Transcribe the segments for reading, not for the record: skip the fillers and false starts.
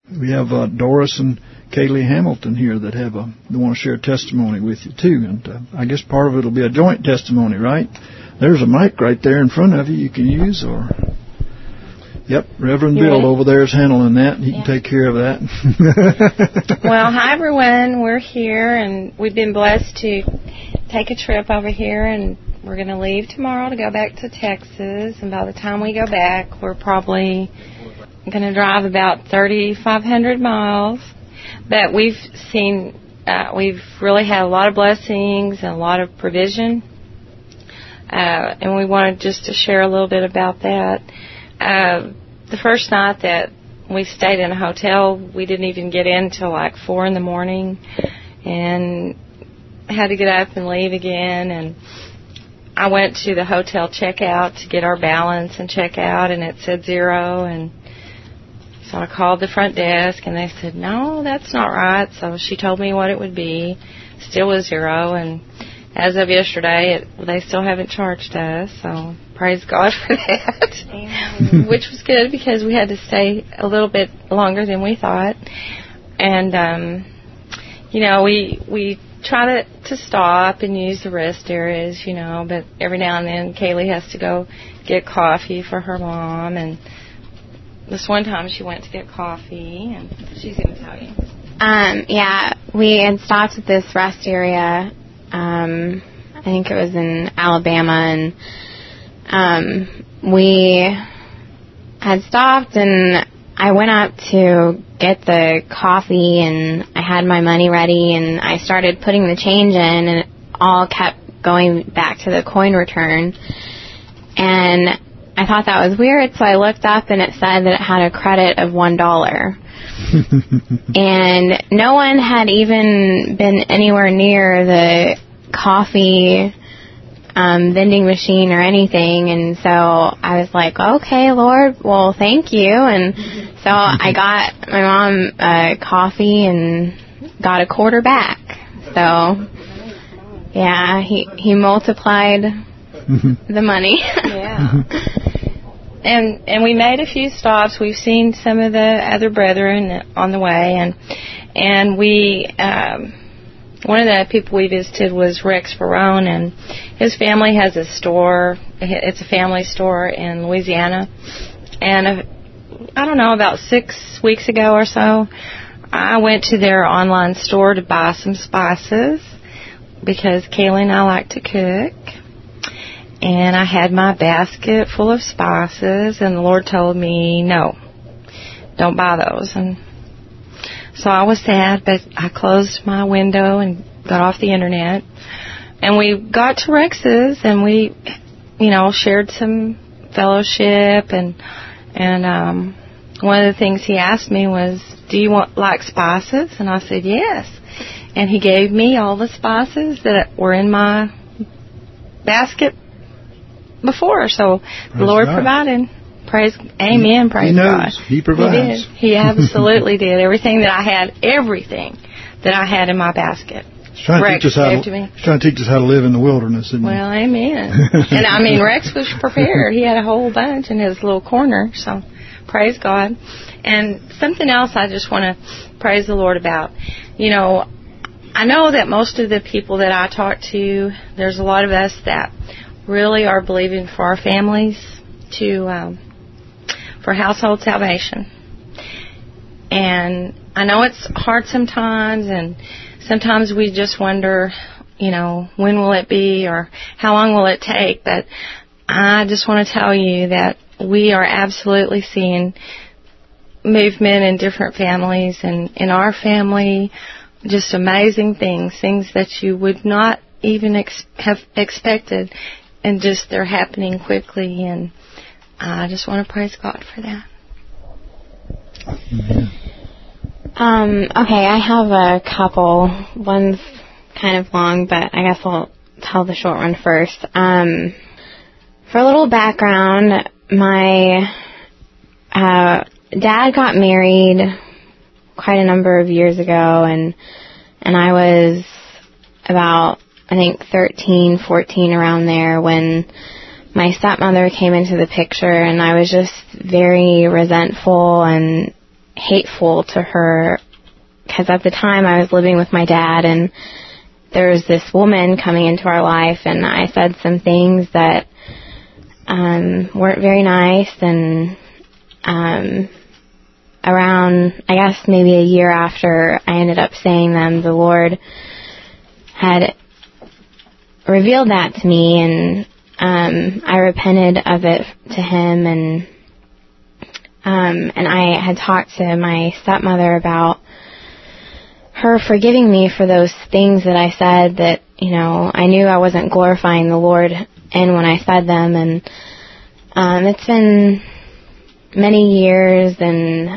We have Doris and Kaylee Hamilton here that they want to share testimony with you too, and I guess part of it will be a joint testimony, right? There's a mic right there in front of you can use, or yep, Reverend Bill over there is handling that. He can take care of that. Well, hi everyone. We're here, and we've been blessed to take a trip over here, and we're going to leave tomorrow to go back to Texas. And by the time we go back, we're probably going to drive about 3,500 miles. But we've really had a lot of blessings and a lot of provision. And we wanted just to share a little bit about that. The first night that we stayed in a hotel, we didn't even get in till like 4 in the morning, and had to get up and leave again. And I went to the hotel checkout to get our balance and check out, and it said 0. And so I called the front desk, and they said, no, that's not right. So she told me what it would be. Still was 0. And as of yesterday, they still haven't charged us. So praise God for that. Which was good because we had to stay a little bit longer than we thought. And, we try to stop and use the rest areas, but every now and then Kaylee has to go get coffee for her mom. And this one time she went to get coffee, and she's going to tell you. We had stopped at this rest area. I think it was in Alabama, and we had stopped, and I went up to get the coffee, and I had my money ready, and I started putting the change in, and it all kept going back to the coin return. And I thought that was weird, so I looked up, and it said that it had a credit of $1. And no one had even been anywhere near the coffee vending machine or anything. And so I was like, okay, Lord, well, thank you. And so I got my mom coffee and got a quarter back. So, yeah, he multiplied the money. Yeah. And we made a few stops. We've seen some of the other brethren on the way, and we one of the people we visited was Rex Barone, and his family has a store. It's a family store in Louisiana, and I don't know, about 6 weeks ago or so, I went to their online store to buy some spices because Kaylee and I like to cook. And I had my basket full of spices, and the Lord told me, no, don't buy those. And so I was sad, but I closed my window and got off the internet. And we got to Rex's, and we, shared some fellowship. And one of the things he asked me was, do you like spices? And I said, yes. And he gave me all the spices that were in my basket before, so praise the Lord God. Provided. Amen, praise God. He provides. He absolutely did. Everything that I had in my basket. He's trying to teach us how to live in the wilderness, isn't he? Well, amen. And Rex was prepared. He had a whole bunch in his little corner, so praise God. And something else I just want to praise the Lord about. I know that most of the people that I talk to, there's a lot of us that really are believing for our families for household salvation. And I know it's hard sometimes, and sometimes we just wonder, when will it be or how long will it take? But I just want to tell you that we are absolutely seeing movement in different families, and in our family, just amazing things that you would not even have expected. And just they're happening quickly, and I just want to praise God for that. Okay, I have a couple. One's kind of long, but I guess I'll tell the short one first. For a little background, my dad got married quite a number of years ago, and I was about, I think, 13, 14, around there, when my stepmother came into the picture, and I was just very resentful, and hateful to her, because at the time I was living with my dad, and there was this woman coming into our life, and I said some things that weren't very nice, and around, I guess, maybe a year after I ended up saying them, the Lord had revealed that to me, and I repented of it to Him, and I had talked to my stepmother about her forgiving me for those things that I said that, I knew I wasn't glorifying the Lord in when I said them, and it's been many years, and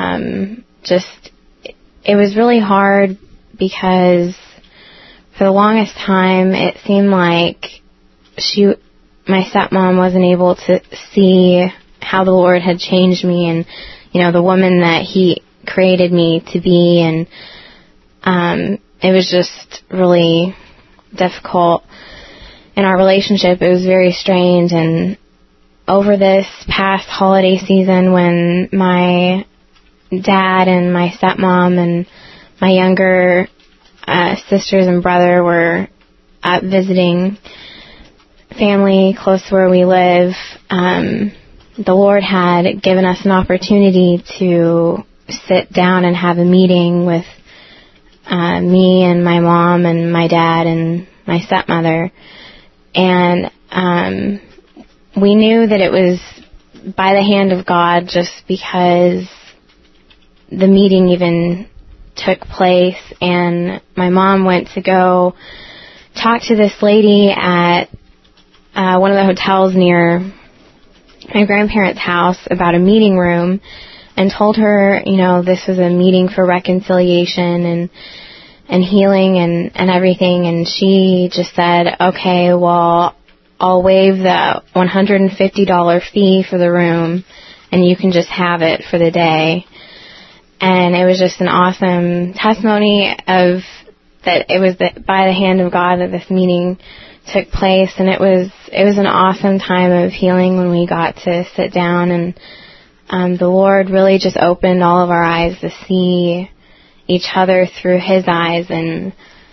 it was really hard because for the longest time it seemed like my stepmom wasn't able to see how the Lord had changed me, and the woman that He created me to be, and it was just really difficult in our relationship. It was very strange, and over this past holiday season, when my dad and my stepmom and my younger sisters and brother were up visiting family close to where we live, the Lord had given us an opportunity to sit down and have a meeting with me and my mom and my dad and my stepmother. And we knew that it was by the hand of God, just because the meeting even took place, and my mom went to go talk to this lady at one of the hotels near my grandparents' house about a meeting room, and told her, this was a meeting for reconciliation and healing and everything. And she just said, okay, well, I'll waive the $150 fee for the room, and you can just have it for the day. And it was just an awesome testimony of that it was by the hand of God that this meeting took place, and it was an awesome time of healing when we got to sit down, and the Lord really just opened all of our eyes to see each other through His eyes, and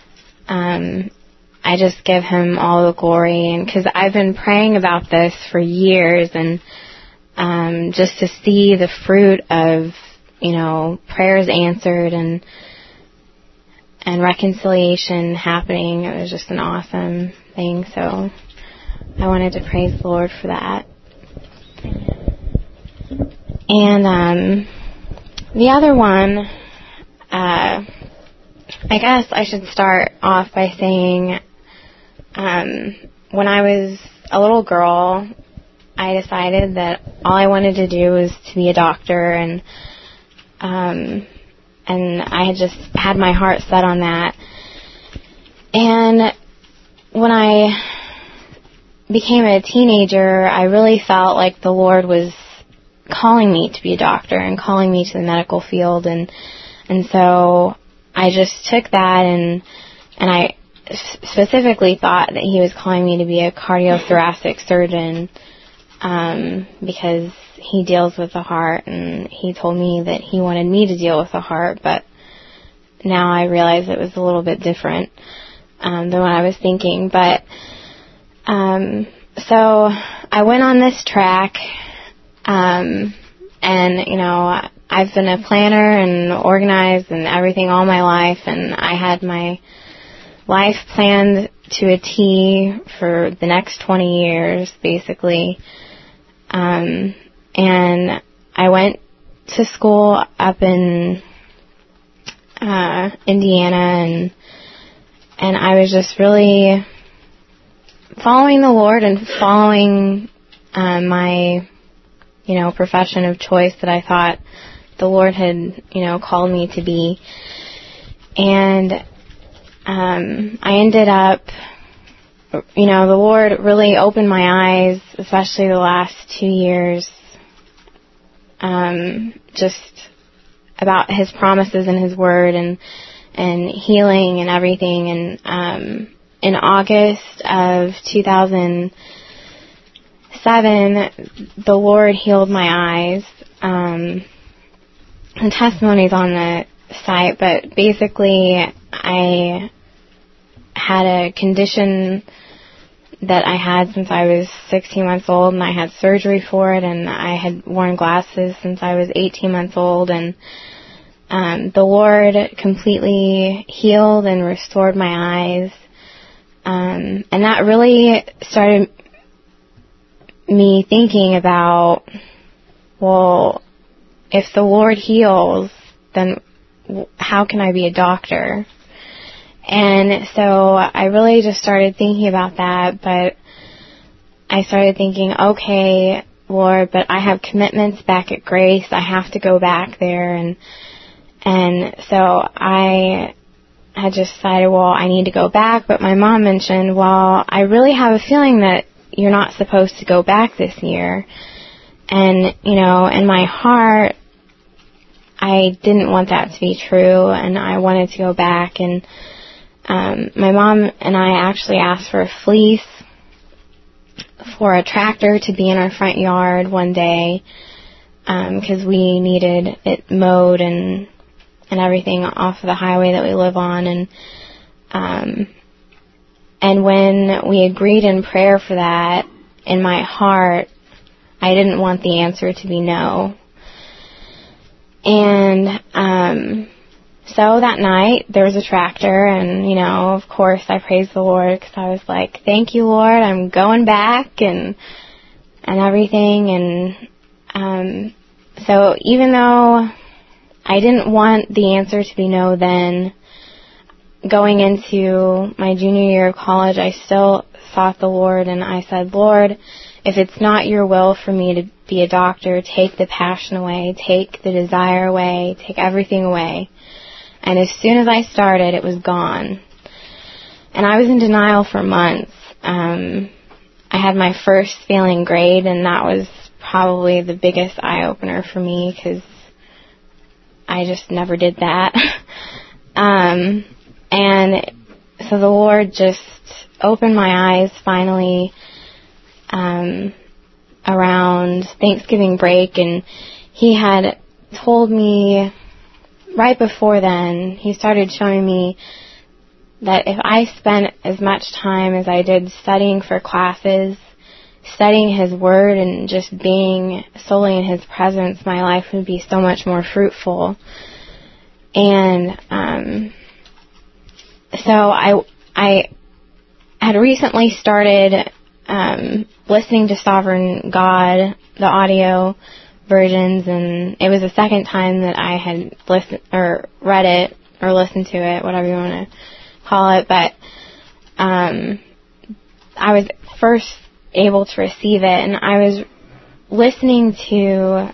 I just give Him all the glory, and because I've been praying about this for years, and just to see the fruit of prayers answered and reconciliation happening, it was just an awesome thing. So I wanted to praise the Lord for that. And the other one, I guess I should start off by saying, when I was a little girl, I decided that all I wanted to do was to be a doctor, and I had just had my heart set on that. And when I became a teenager, I really felt like the Lord was calling me to be a doctor and calling me to the medical field, and so I just took that, and I specifically thought that He was calling me to be a cardiothoracic surgeon, because He deals with the heart, and He told me that He wanted me to deal with the heart, but now I realize it was a little bit different than what I was thinking. But so I went on this track, and I've been a planner and organized and everything all my life, and I had my life planned to a T for the next 20 years, basically. And I went to school up in Indiana, and I was just really following the Lord and following my profession of choice that I thought the Lord had called me to be. And I ended up, the Lord really opened my eyes, especially the last 2 years, just about His promises and His word and healing and everything. And in August of 2007, the Lord healed my eyes. testimonies on the site, but basically I had a condition that I had since I was 16 months old, and I had surgery for it, and I had worn glasses since I was 18 months old, and the Lord completely healed and restored my eyes, and that really started me thinking about, well, if the Lord heals, then how can I be a doctor? And so I really just started thinking about that, but I started thinking, okay, Lord, but I have commitments back at Grace. I have to go back there. And so I had just decided, well, I need to go back. But my mom mentioned, well, I really have a feeling that you're not supposed to go back this year. And, you know, in my heart, I didn't want that to be true, and I wanted to go back. And my mom and I actually asked for a fleece for a tractor to be in our front yard one day, because we needed it mowed and everything off of the highway that we live on. And when we agreed in prayer for that, in my heart, I didn't want the answer to be no. And so that night, there was a tractor, and, you know, of course, I praised the Lord, because I was like, thank you, Lord, I'm going back, and everything. And so even though I didn't want the answer to be no then, going into my junior year of college, I still sought the Lord, and I said, Lord, if it's not your will for me to be a doctor, take the passion away, take the desire away, take everything away. And as soon as I started, it was gone. And I was in denial for months. I had my first failing grade, and that was probably the biggest eye-opener for me, because I just never did that. And so the Lord just opened my eyes finally around Thanksgiving break, and He had told me right before then, He started showing me that if I spent as much time as I did studying for classes, studying His Word, and just being solely in His presence, my life would be so much more fruitful. And so I had recently started listening to Sovereign God, the audio versions, and it was the second time that I had listened or read it or listened to it, whatever you want to call it. But I was first able to receive it, and I was listening to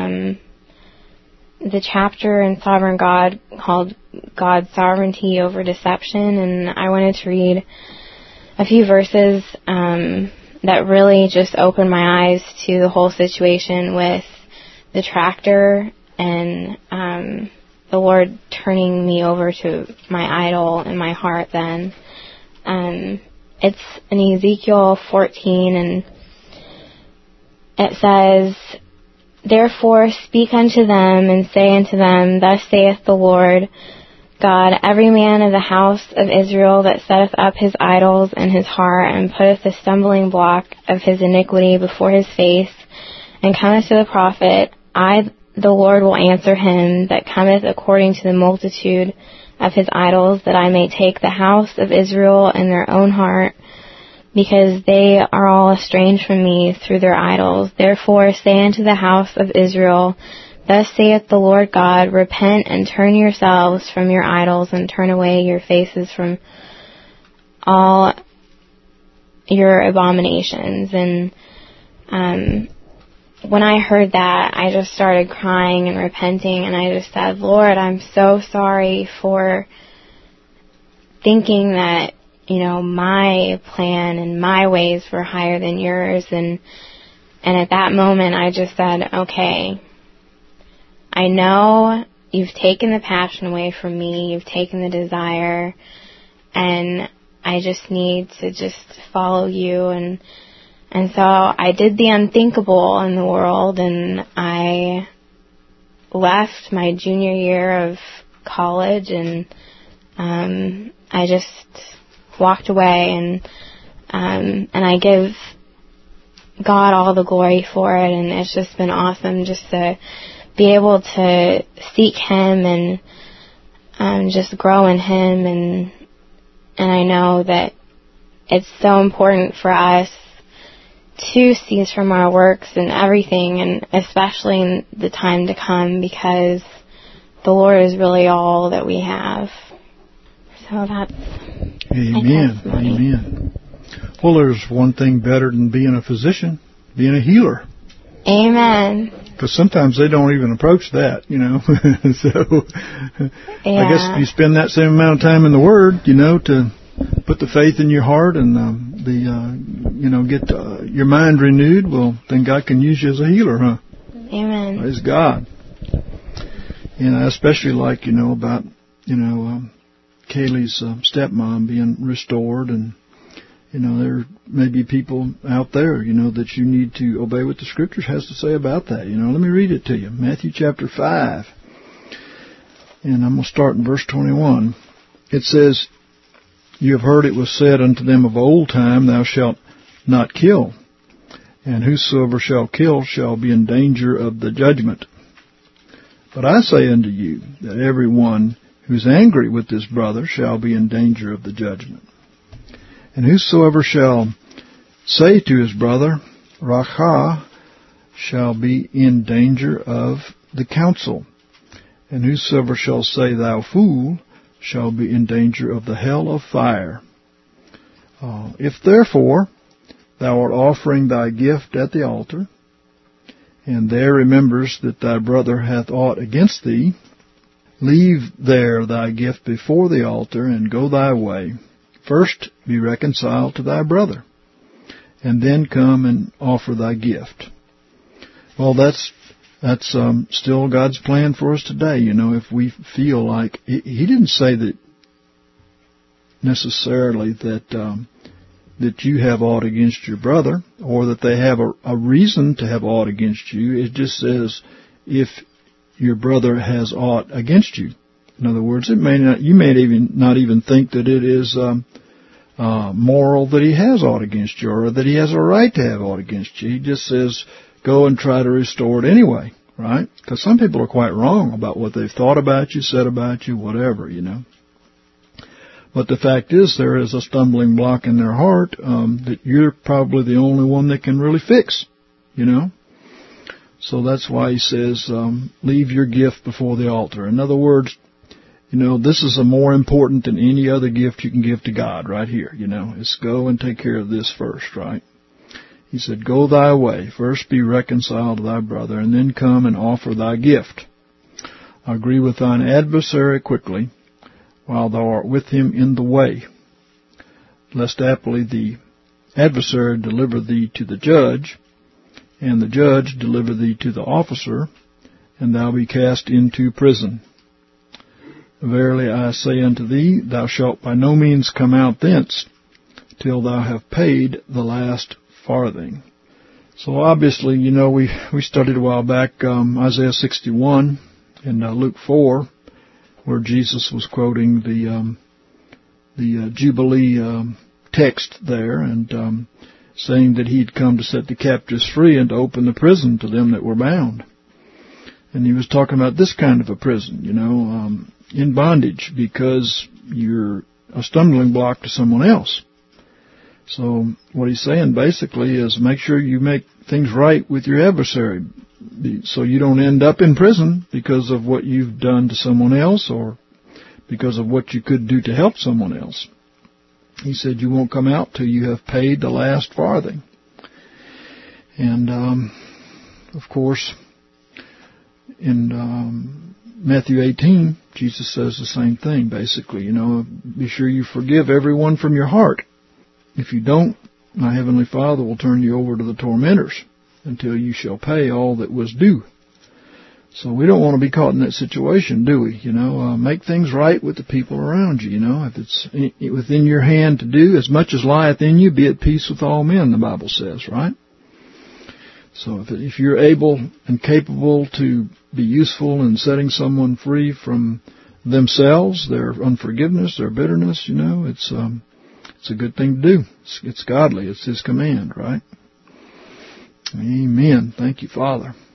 the chapter in Sovereign God called God's Sovereignty Over Deception, and I wanted to read a few verses that really just opened my eyes to the whole situation with the tractor and the Lord turning me over to my idol in my heart then. It's in Ezekiel 14, and it says, Therefore speak unto them, and say unto them, Thus saith the Lord God, every man of the house of Israel that setteth up his idols in his heart, and putteth the stumbling block of his iniquity before his face, and cometh to the prophet, I, the Lord, will answer him that cometh according to the multitude of his idols, that I may take the house of Israel in their own heart, because they are all estranged from me through their idols. Therefore say unto the house of Israel, Thus saith the Lord God, Repent and turn yourselves from your idols, and turn away your faces from all your abominations. And when I heard that, I just started crying and repenting, and I just said, Lord, I'm so sorry for thinking that, you know, my plan and my ways were higher than yours. And at that moment, I just said, okay, I know you've taken the passion away from me, you've taken the desire, and I just need to just follow you. And so I did the unthinkable in the world, and I left my junior year of college, and I just walked away, and I give God all the glory for it, and it's just been awesome just to be able to seek Him and just grow in Him, and I know that it's so important for us to cease from our works and everything, and especially in the time to come, because the Lord is really all that we have. So that's Amen. Amen. Well, there's one thing better than being a physician, being a healer. Amen. Because sometimes they don't even approach that, So I guess if you spend that same amount of time in the Word, to put the faith in your heart and get your mind renewed, well, then God can use you as a healer, huh? Amen. Praise God. And I especially like, about, Kaylee's stepmom being restored, and there may be people out there, that you need to obey what the Scriptures has to say about that. Let me read it to you. Matthew chapter 5. And I'm going to start in verse 21. It says, "You have heard it was said unto them of old time, Thou shalt not kill. And whosoever shall kill shall be in danger of the judgment. But I say unto you, that every one who is angry with his brother shall be in danger of the judgment. And whosoever shall say to his brother, Racha, shall be in danger of the council. And whosoever shall say, Thou fool, shall be in danger of the hell of fire. If therefore thou art offering thy gift at the altar, and there remembers that thy brother hath aught against thee, leave there thy gift before the altar, and go thy way. First be reconciled to thy brother, and then come and offer thy gift." Well, that's still God's plan for us today. If we feel like He didn't say that necessarily that you have aught against your brother, or that they have a reason to have aught against you. It just says if your brother has aught against you. In other words, you may not even think that it is moral that he has aught against you, or that he has a right to have aught against you. He just says, go and try to restore it anyway, right? Because some people are quite wrong about what they've thought about you, said about you, whatever, But the fact is, there is a stumbling block in their heart that you're probably the only one that can really fix, So that's why he says, leave your gift before the altar. In other words, this is more important than any other gift you can give to God right here, It's go and take care of this first, right? He said, go thy way. First be reconciled to thy brother, and then come and offer thy gift. Agree with thine adversary quickly, while thou art with him in the way, lest haply the adversary deliver thee to the judge, and the judge deliver thee to the officer, and thou be cast into prison. Verily I say unto thee, thou shalt by no means come out thence, till thou have paid the last farthing. So obviously, we studied a while back Isaiah 61 and Luke 4, where Jesus was quoting the Jubilee text there, and saying that he'd come to set the captives free and to open the prison to them that were bound. And he was talking about this kind of a prison, in bondage, because you're a stumbling block to someone else. So what he's saying basically is make sure you make things right with your adversary, so you don't end up in prison because of what you've done to someone else, or because of what you could do to help someone else. He said you won't come out till you have paid the last farthing. And, of course, in Matthew 18, Jesus says the same thing, basically. Be sure you forgive everyone from your heart. If you don't, my heavenly Father will turn you over to the tormentors until you shall pay all that was due. So we don't want to be caught in that situation, do we? Make things right with the people around you. If it's within your hand to do, as much as lieth in you, be at peace with all men, the Bible says, right? So if you're able and capable to be useful in setting someone free from themselves, their unforgiveness, their bitterness, it's a good thing to do. It's godly. It's His command, right? Amen. Thank you, Father.